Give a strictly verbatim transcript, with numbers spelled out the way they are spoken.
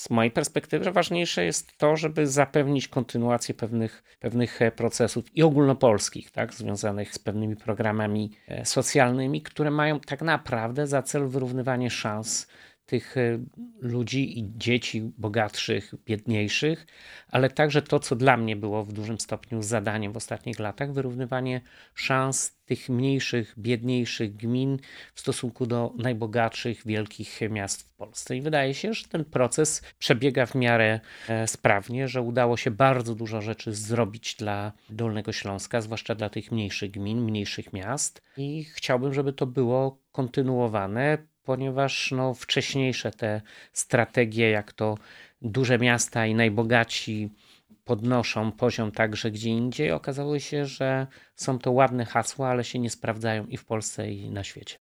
z mojej perspektywy ważniejsze jest to, żeby zapewnić kontynuację pewnych, pewnych procesów i ogólnopolskich, tak, związanych z pewnymi programami socjalnymi, które mają tak naprawdę za cel wyrównywanie szans tych ludzi i dzieci bogatszych, biedniejszych, ale także to, co dla mnie było w dużym stopniu zadaniem w ostatnich latach, wyrównywanie szans tych mniejszych, biedniejszych gmin w stosunku do najbogatszych, wielkich miast w Polsce. I wydaje się, że ten proces przebiega w miarę sprawnie, że udało się bardzo dużo rzeczy zrobić dla Dolnego Śląska, zwłaszcza dla tych mniejszych gmin, mniejszych miast. I chciałbym, żeby to było kontynuowane, ponieważ no, wcześniejsze te strategie, jak to duże miasta i najbogaci podnoszą poziom także gdzie indziej, okazało się, że są to ładne hasła, ale się nie sprawdzają i w Polsce, i na świecie.